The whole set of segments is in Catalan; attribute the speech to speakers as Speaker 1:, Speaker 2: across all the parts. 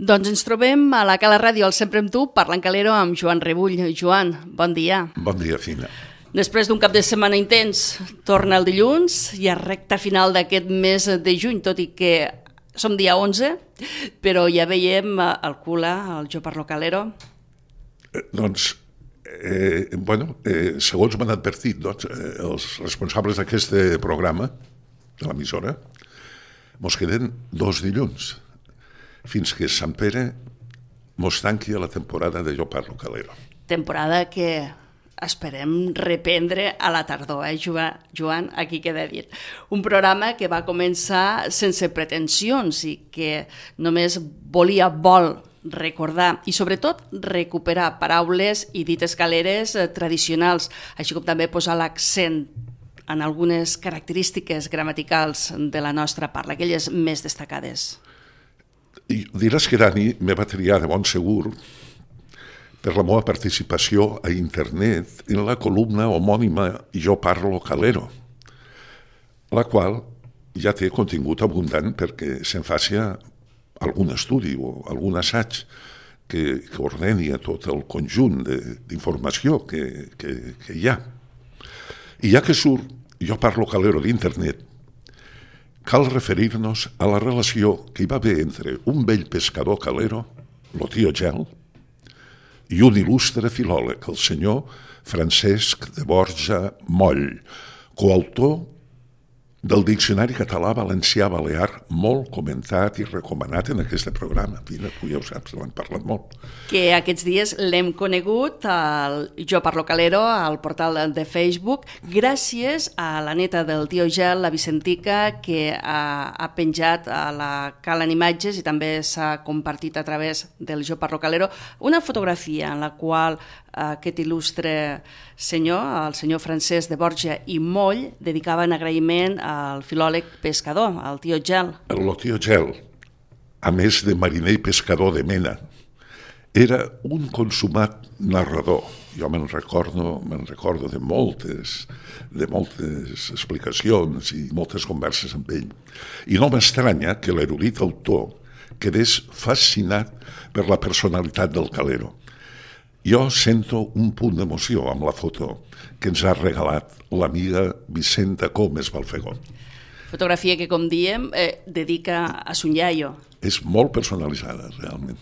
Speaker 1: Doncs ens trobem a la Cala Ràdio, al Sempre amb tu, parlant calero amb Joan Rebull. Joan, bon dia.
Speaker 2: Bon dia, Fina.
Speaker 1: Després d'un cap de setmana intens, torna el dilluns i a recta final d'aquest mes de juny, tot i que som dia 11, però ja veiem el Cula, el Jo Parlo Calero.
Speaker 2: Segons m'han advertit els responsables d'aquest programa, de l'emissora, mos queden 2 dilluns, fins que Sant Pere mos tanqui a la temporada de Jo Parlo Calero.
Speaker 1: Temporada que esperem reprendre a la tardor, Joan? Aquí queda dit. Un programa que va començar sense pretensions i que només vol recordar i sobretot recuperar paraules i dites caleres tradicionals, així com també posar l'accent en algunes característiques gramaticals de la nostra parla, aquelles més destacades.
Speaker 2: I diràs que Dani me va triar de bon segur per la meva participació a internet en la columna homònima Jo Parlo Calero, la qual ja té contingut abundant perquè se'n faci algun estudi o algun assaig que ordeni a tot el conjunt d'informació que hi ha. I ja que surt Jo Parlo Calero d'internet, cal referir-nos a la relació que hi va haver entre un vell pescador calero, lo tío Gel, i un il·lustre filòleg, el senyor Francesc de Borja Moll, coautor del Diccionari Català-Valencià-Balear, molt comentat i recomanat en aquest programa. Mira, tu ja ho saps, l'hem parlat molt.
Speaker 1: Que aquests dies l'hem conegut, al Jo Parlo Calero, al portal de Facebook, gràcies a la neta del tio Gel, la Vicentica, que ha penjat a la Cala en imatges i també s'ha compartit a través del Jo Parlo Calero una fotografia en la qual aquest il·lustre senyor, el senyor Francesc de Borja i Moll, dedicaven agraïment al filòleg pescador, al tio Gel.
Speaker 2: El tio Gel, a més de mariner i pescador de mena, era un consumat narrador. Jo me'n recordo de moltes explicacions i moltes converses amb ell. I no m'estranya que l'erudit autor quedés fascinat per la personalitat del calero. Jo sento un punt d'emoció amb la foto que ens ha regalat l'amiga Vicenta Comes Balfegó.
Speaker 1: Fotografia que, com diem, dedica a son iaio.
Speaker 2: És molt personalitzada, realment.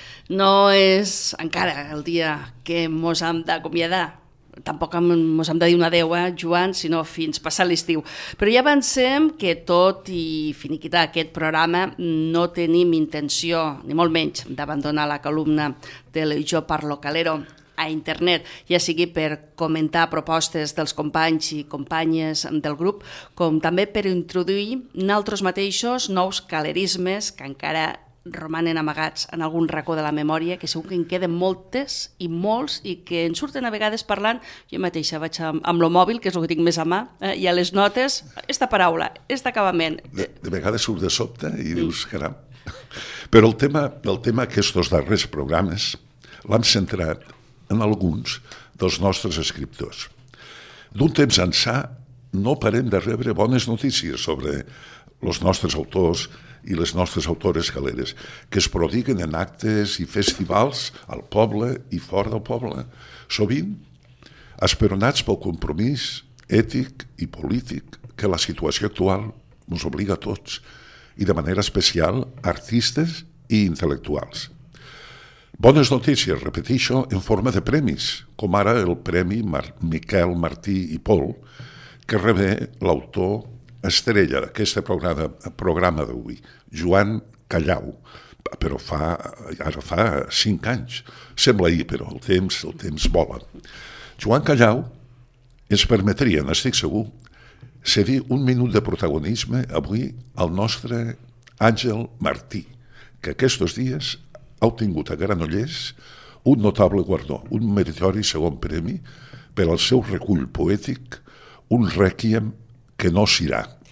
Speaker 1: No és encara el dia que mos hem d'acomiadar. Tampoc mos hem de dir un adeu, Joan, sinó fins passat l'estiu. Però ja avancem que tot i finiquitar aquest programa no tenim intenció, ni molt menys, d'abandonar la columna del Jo Parlo Calero a internet, ja sigui per comentar propostes dels companys i companyes del grup, com també per introduir nosaltres mateixos nous calerismes que encara romanen amagats en algun racó de la memòria, que segur que en queden moltes i molts i que en surten a vegades parlant. Jo mateixa vaig amb el mòbil, que és el que tinc més a mà, i a les notes, esta paraula, este acabament.
Speaker 2: De vegades surt de sobte i dius, caram. Però el tema aquests darrers programes l'hem centrat en alguns dels nostres escriptors. D'un temps ençà no parem de rebre bones notícies sobre els nostres autors i les nostres autores caleres, que es prodiguen en actes i festivals al poble i fora del poble, sovint esperonats pel compromís ètic i polític que la situació actual ens obliga a tots, i de manera especial a artistes i intel·lectuals. Bones notícies, repeteixo, en forma de premis, com ara el Premi Miquel Martí i Pol, que rebé l'autor estrella d'aquest programa d'avui, Joan Callau, però ara fa 5 anys. Sembla ahir, però el temps vola. Joan Callau ens permetria, n'estic segur, cedir un minut de protagonisme avui al nostre Àngel Martí, que aquests dies ha obtingut a Granollers un notable guardó, un meritori segon premi per al seu recull poètic, Un rèquiem que no s'irà.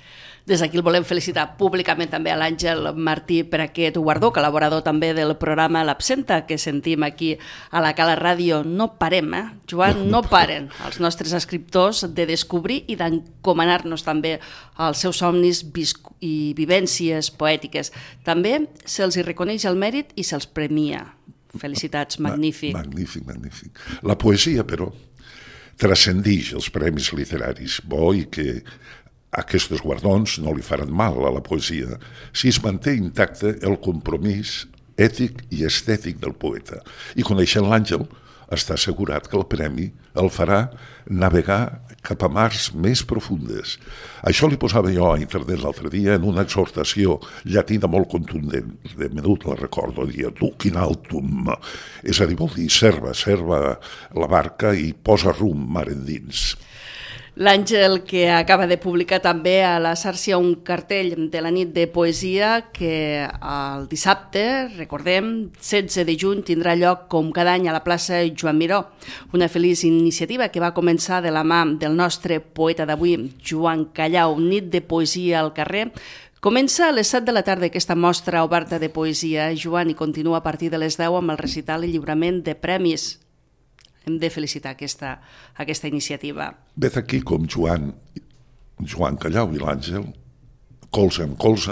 Speaker 1: Des d'aquí el volem felicitar públicament també a l'Àngel Martí per aquest guardó, col·laborador també del programa L'Absenta, que sentim aquí a la Cala Ràdio. No parem, Joan, no paren els nostres escriptors de descobrir i d'encomanar-nos també als seus somnis i vivències poètiques. També se'ls hi reconeix el mèrit i se'ls premia. Felicitats, magnífic.
Speaker 2: Magnífic. La poesia, però, transcendix els premis literaris. Bo i que aquests guardons no li faran mal a la poesia si es manté intacte el compromís ètic i estètic del poeta. I coneixent l'Àngel, està assegurat que el premi el farà navegar cap a mars més profundes. Això li posava jo a internet l'altre dia en una exhortació llatina molt contundent. De menut la recordo, dia duc in altum. És a dir, vol dir, serva la barca i posa rumb mar endins.
Speaker 1: L'Àngel, que acaba de publicar també a la xarxa un cartell de la nit de poesia que el dissabte, recordem, 16 de juny, tindrà lloc com cada any a la plaça Joan Miró. Una feliç iniciativa que va començar de la mà del nostre poeta d'avui, Joan Callau, nit de poesia al carrer. Comença a les 7 de la tarda aquesta mostra oberta de poesia, Joan, i continua a partir de les 10 amb el recital i lliurament de premis. Hem de felicitar aquesta iniciativa.
Speaker 2: Vet aquí com Joan Callau i l'Àngel, colze amb colze,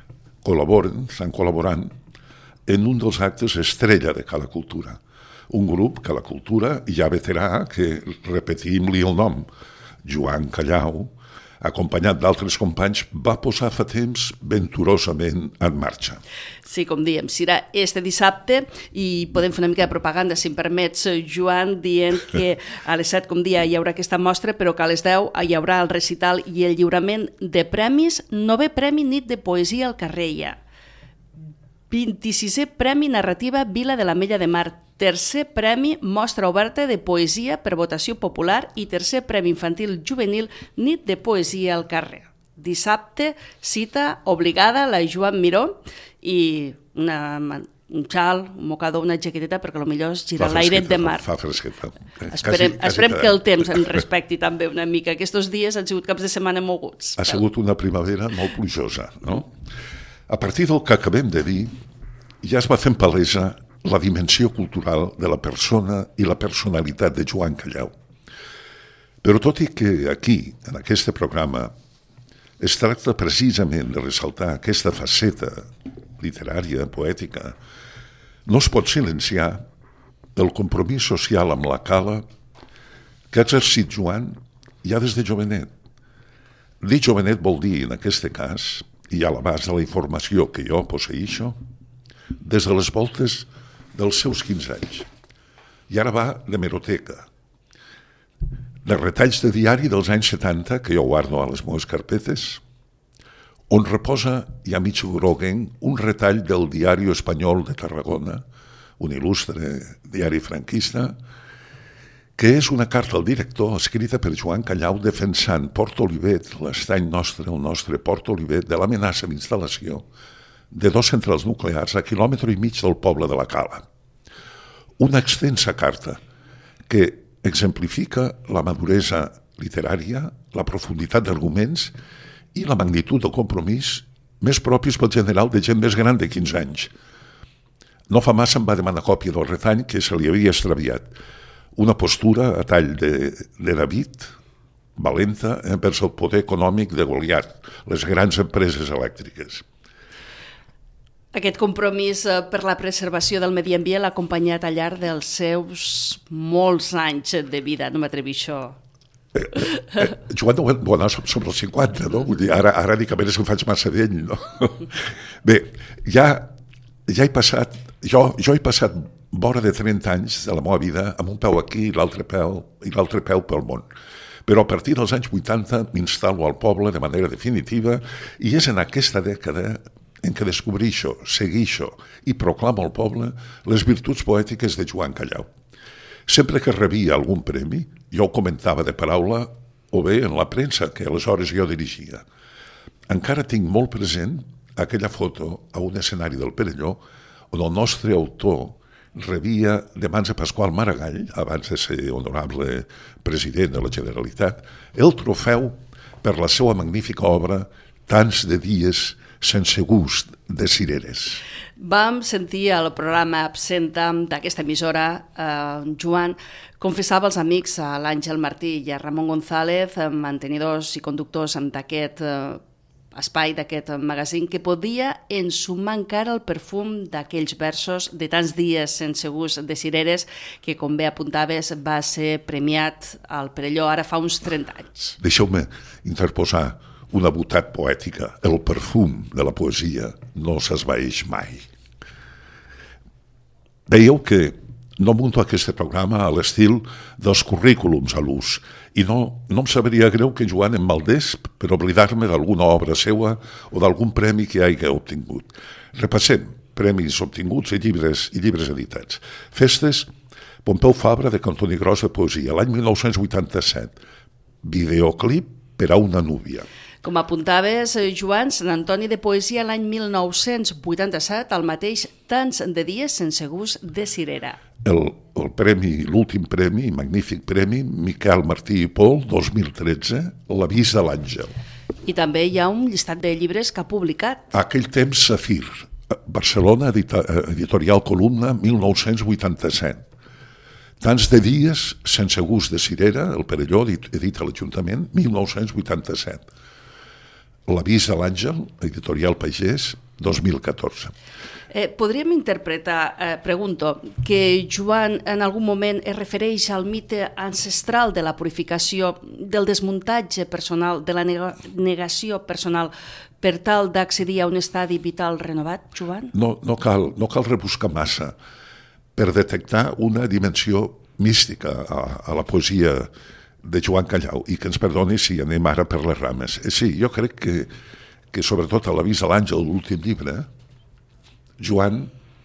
Speaker 2: estan col·laborant en un dels actes estrella de Cala Cultura. Un grup, Cala Cultura, ja veterà, que repetim-li el nom, Joan Callau, acompanyat d'altres companys, va posar fa temps venturosament en marxa.
Speaker 1: Sí, com diem, serà este dissabte i podem fer una mica de propaganda, si em permets, Joan, dient que a les 7, com dia, hi haurà aquesta mostra, però que a les 10 hi haurà el recital i el lliurament de premis. 9è Premi Nit de Poesia al carrer ja. 26è Premi Narrativa Vila de l'Ametlla de Mar. 3è Premi Mostra Oberta de Poesia per votació popular i 3è Premi Infantil Juvenil Nit de Poesia al carrer. Dissabte, cita obligada a la Joan Miró i un xal, un mocador, una jaqueteta, perquè potser es gira l'airet de mar.
Speaker 2: Fa fresqueta.
Speaker 1: Esperem que el temps ens respecti també una mica. Aquests dies han sigut caps de setmana moguts.
Speaker 2: Ha sigut una primavera molt plujosa, no? A partir del que acabem de dir, ja es va fent palesa la dimensió cultural de la persona i la personalitat de Joan Callau. Però tot i que aquí, en aquest programa, es tracta precisament de ressaltar aquesta faceta literària, poètica, no es pot silenciar el compromís social amb la Cala que ha exercit Joan ja des de jovenet. Dir jovenet vol dir, en aquest cas, i a la base de la informació que jo posseïxo, des de les voltes dels seus 15 anys. I ara va d'hemeroteca, de retalls de diari dels anys 70, que jo guardo a les meves carpetes, on reposa, i a mig groguenc, un retall del Diari Espanyol de Tarragona, un il·lustre diari franquista, que és una carta al director escrita per Joan Callau defensant Port Olivet, l'estany nostre, el nostre Port Olivet, de l'amenaça d'instal·lació de 2 centrals nuclears a 1,5 quilòmetres del poble de la Cala. Una extensa carta que exemplifica la maduresa literària, la profunditat d'arguments i la magnitud del compromís més propis pel general de gent més gran de 15 anys. No fa massa em va demanar còpia del retall que se li havia extraviat. Una postura a tall de David, valenta envers el poder econòmic de Goliat, les grans empreses elèctriques.
Speaker 1: Aquest compromís per la preservació del medi ambient l'ha acompanyat al llarg dels seus molts anys de vida, no m'atreveixo.
Speaker 2: Joan deu anar sobre els 50, no? Vull dir, ara dic a veure si em faig massa vell, no? Bé, ja he passat, jo he passat vora de 30 anys de la meva vida amb un peu aquí i l'altre peu pel món. Però a partir dels anys 80 m'instal·lo al poble de manera definitiva i és en aquesta dècada en què descobreixo, seguixo i proclamo al poble les virtuts poètiques de Joan Callau. Sempre que rebia algun premi, jo ho comentava de paraula o bé en la premsa que aleshores jo dirigia. Encara tinc molt present aquella foto a un escenari del Perelló on el nostre autor rebia de mans de Pasqual Maragall, abans de ser honorable president de la Generalitat, el trofeu per la seva magnífica obra tants de dies sense gust de cireres.
Speaker 1: Vam sentir al programa Absenta d'aquesta emissora, Joan confessava als amics, a l'Àngel Martí i a Ramon González, mantenidors i conductors d'aquest espai, d'aquest magazín, que podia ensumar encara el perfum d'aquells versos de tants dies sense gust de cireres que, com bé apuntaves, va ser premiat al Perelló ara fa uns 30 anys.
Speaker 2: Deixeu-me interposar una botat poètica. El perfum de la poesia no s'esvaeix mai. Veieu que no munto aquest programa a l'estil dels currículums a l'ús i no em sabria greu que Joan em maldés per oblidar-me d'alguna obra seua o d'algun premi que hagi obtingut. Repassem premis obtinguts i llibres editats. Festes Pompeu Fabra de Cantoni Gros de Poesia, l'any 1987. Videoclip per a una núvia.
Speaker 1: Com apuntaves, Joan, Sant Antoni de Poesia l'any 1987, el mateix Tants de dies sense gust de cirera.
Speaker 2: El premi, l'últim premi, magnífic premi, Miquel Martí i Pol, 2013, L'avís de l'Àngel.
Speaker 1: I també hi ha un llistat de llibres que ha publicat.
Speaker 2: Aquell temps, Safir, Barcelona, editorial Columna, 1987. Tants de dies sense gust de cirera, el Perelló, edita l'Ajuntament, 1987. L'avís de l'Àngel, editorial Pagès, 2014.
Speaker 1: Podríem interpretar, pregunto, que Joan en algun moment es refereix al mite ancestral de la purificació, del desmuntatge personal, de la negació personal, per tal d'accedir a un estadi vital renovat, Joan?
Speaker 2: No cal rebuscar massa per detectar una dimensió mística a la poesia de Joan Callau, i que ens perdoni si anem ara per les rames. Sí, jo crec que sobretot a l'avís de l'Àngel, l'últim llibre, Joan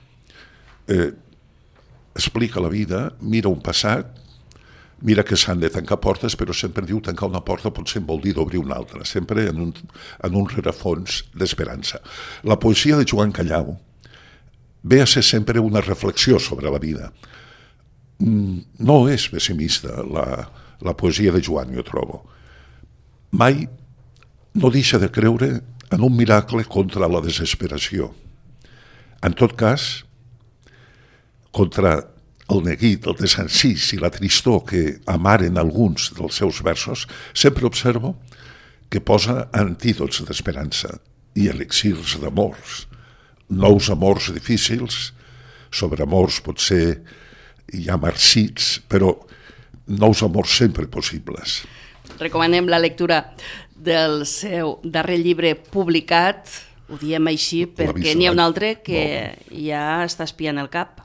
Speaker 2: explica la vida, mira un passat, mira que s'han de tancar portes, però sempre diu tancar una porta potser vol dir d'obrir una altra, sempre en un rerefons d'esperança. La poesia de Joan Callau ve a ser sempre una reflexió sobre la vida. No és pessimista la poesia de Joan, jo trobo. Mai no deixa de creure en un miracle contra la desesperació. En tot cas, contra el neguit, el desencís i la tristor que amaren alguns dels seus versos, sempre observo que posa antídots d'esperança i elixirs d'amors, nous amors difícils, sobre amors potser ja marcits, però nous amors sempre possibles.
Speaker 1: Recomanem la lectura del seu darrer llibre publicat, ho diem així perquè n'hi ha un altre que ja està espiant el cap.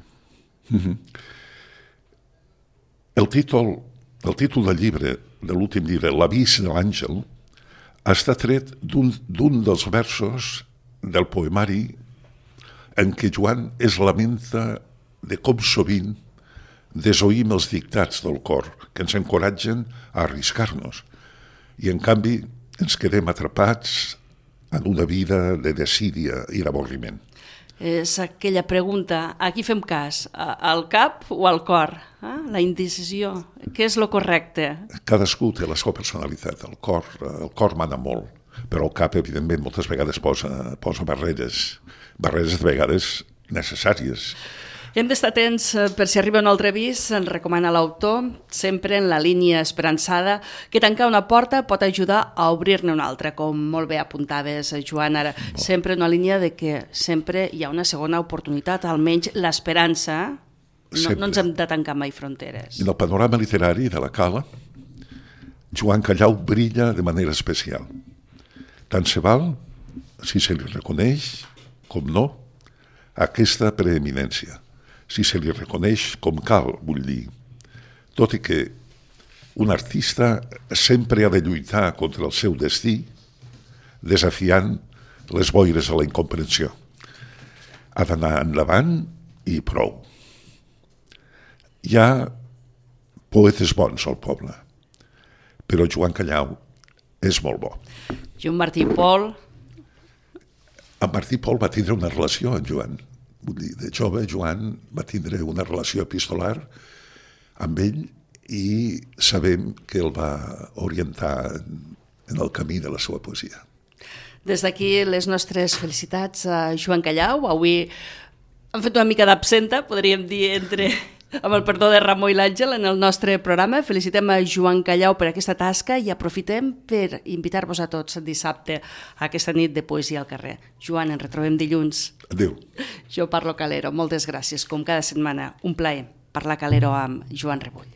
Speaker 2: El títol del llibre, de l'últim llibre, L'avís de l'Àngel, està tret d'un dels versos del poemari en què Joan es lamenta de com sovint desoïm els dictats del cor que ens encoratgen a arriscar-nos i en canvi ens quedem atrapats en una vida de desídia i d'avorriment.
Speaker 1: És aquella pregunta, a qui fem cas? Al cap o al cor? La indecisió, què és lo correcte?
Speaker 2: Cadascú té la seva personalitat, el cor mana molt, però el cap evidentment moltes vegades posa barreres de vegades necessàries.
Speaker 1: Hem d'estar atents per si arriba un altre avís, ens recomana l'autor, sempre en la línia esperançada, que tancar una porta pot ajudar a obrir-ne una altra, com molt bé apuntaves, Joan, ara. Sempre una línia de que sempre hi ha una segona oportunitat, almenys l'esperança, no ens hem de tancar mai fronteres.
Speaker 2: En el panorama literari de la Cala, Joan Callau brilla de manera especial. Tant se val, si se li reconeix, com no, aquesta preeminència. Si se li reconeix com cal, vull dir. Tot i que un artista sempre ha de lluitar contra el seu destí, desafiant les boires de la incomprensió. Ha d'anar endavant i prou. Hi ha poetes bons al poble, però Joan Callau és molt bo.
Speaker 1: Joan Martí Pol.
Speaker 2: En Martí Pol va tindre una relació amb Joan. Vull dir, de jove, Joan va tindre una relació epistolar amb ell i sabem que el va orientar en el camí de la seva poesia.
Speaker 1: Des d'aquí les nostres felicitats a Joan Callau. Avui han fet una mica d'absenta, podríem dir, amb el perdó de Ramó i l'Àngel en el nostre programa. Felicitem a Joan Callau per aquesta tasca i aprofitem per invitar-vos a tots dissabte a aquesta nit de poesia al carrer. Joan, ens retrobem dilluns.
Speaker 2: Adéu.
Speaker 1: Jo parlo Calero. Moltes gràcies. Com cada setmana, un plaer parlar Calero amb Joan Rebull.